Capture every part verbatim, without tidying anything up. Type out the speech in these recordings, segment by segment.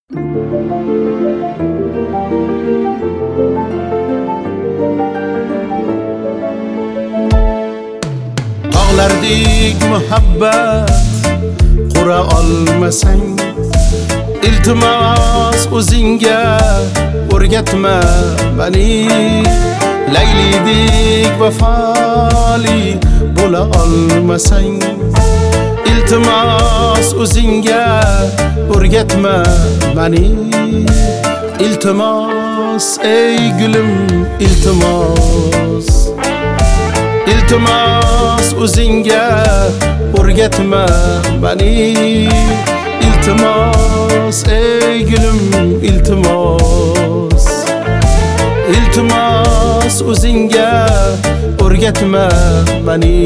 Ağlardik muhabbet qura olmasang, iltimos o'zingga o'rgatma meni. Laylidek vafoli bo'la olmasang, iltimos o'zingga o'rgatma meni. Iltimos ey gulim, iltimos, iltimos o'zingga o'rgatma meni. İltimos ey gülüm, iltimos, iltimos o'zingga o'rgatma meni.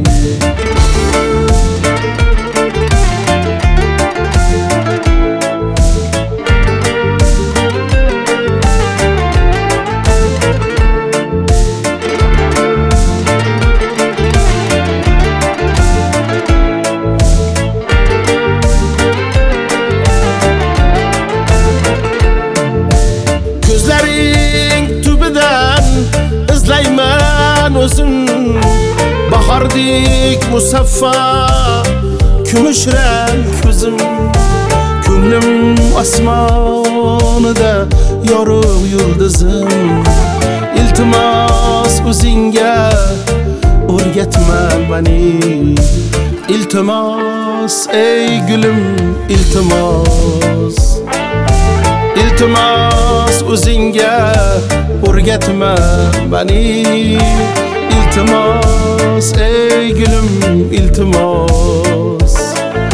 izlayman o'zim, bahordek musaffo kumushrang ko'zim. Ko'nglim osmonida yorug' yulduzim. Iltimos o'zingga o'rgatma meni. Iltimos ey gulim, iltimos, iltimos o'zingga o'rgatma meni. İltimos ey gülüm, iltimos,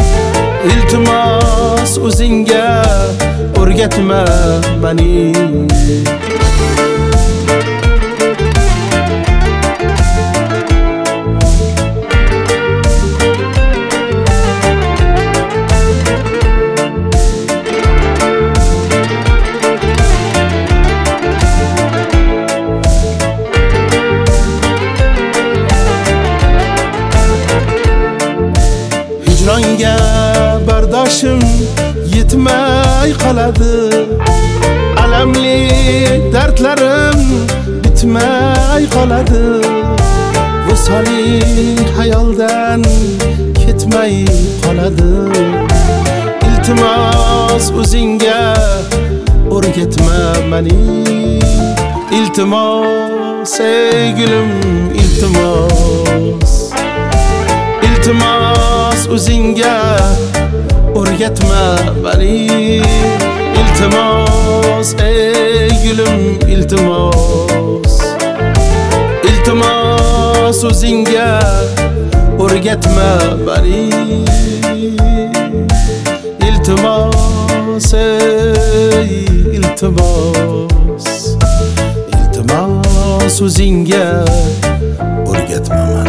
iltimos o'zingga o'rgatma meni. Hicronga bardoshim yetmay qoladi, alamli dardlarim bitmay qoladi. Visoling hayoldan ketmay qoladi. Iltimos o'zingga o'rgatma meni. Iltimos ey gulim, iltimos, iltimos o'zingga o'rgatma meni. İltimos ey gülüm, iltimos, iltimos o'zingga o'rgatma meni. İltimos ey iltimos, iltimos o'zingga o'rgatma meni.